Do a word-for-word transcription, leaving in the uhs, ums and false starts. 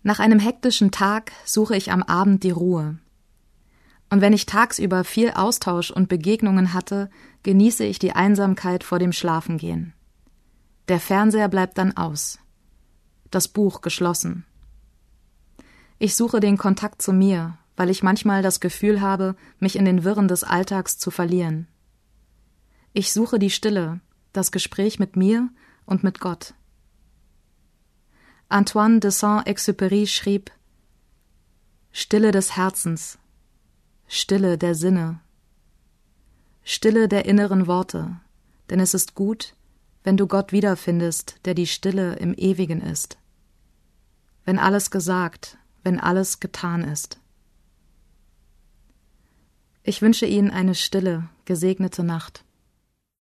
Nach einem hektischen Tag suche ich am Abend die Ruhe. Und wenn ich tagsüber viel Austausch und Begegnungen hatte, genieße ich die Einsamkeit vor dem Schlafengehen. Der Fernseher bleibt dann aus. Das Buch geschlossen. Ich suche den Kontakt zu mir, weil ich manchmal das Gefühl habe, mich in den Wirren des Alltags zu verlieren. Ich suche die Stille, das Gespräch mit mir und mit Gott. Antoine de Saint-Exupéry schrieb: Stille des Herzens, Stille der Sinne, Stille der inneren Worte, denn es ist gut, wenn du Gott wiederfindest, der die Stille im Ewigen ist. Wenn alles gesagt, wenn alles getan ist. Ich wünsche Ihnen eine stille, gesegnete Nacht.